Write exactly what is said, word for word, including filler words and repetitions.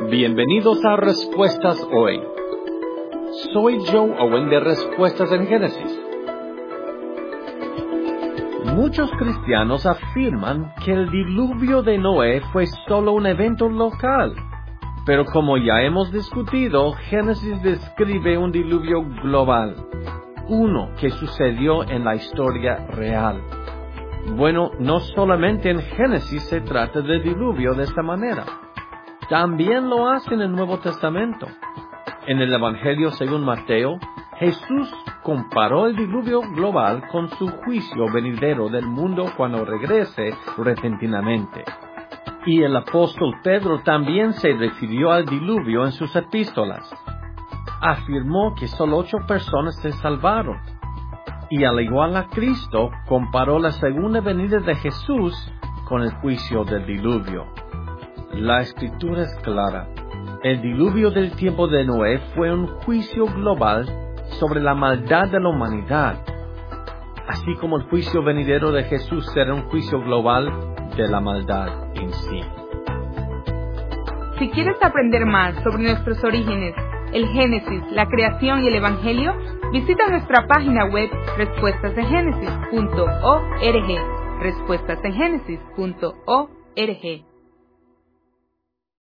Bienvenidos a Respuestas Hoy. Soy Joe Owen de Respuestas en Génesis. Muchos cristianos afirman que el diluvio de Noé fue solo un evento local. Pero como ya hemos discutido, Génesis describe un diluvio global, uno que sucedió en la historia real. Bueno, no solamente en Génesis se trata de diluvio de esta manera. También lo hace en el Nuevo Testamento. En el Evangelio según Mateo, Jesús comparó el diluvio global con su juicio venidero del mundo cuando regrese repentinamente. Y el apóstol Pedro también se refirió al diluvio en sus epístolas. Afirmó que solo ocho personas se salvaron. Y al igual a Cristo, comparó la segunda venida de Jesús con el juicio del diluvio. La Escritura es clara. El diluvio del tiempo de Noé fue un juicio global sobre la maldad de la humanidad, así como el juicio venidero de Jesús será un juicio global de la maldad en sí. Si quieres aprender más sobre nuestros orígenes, el Génesis, la creación y el Evangelio, visita nuestra página web respuestas en génesis punto org, respuestas en génesis punto org.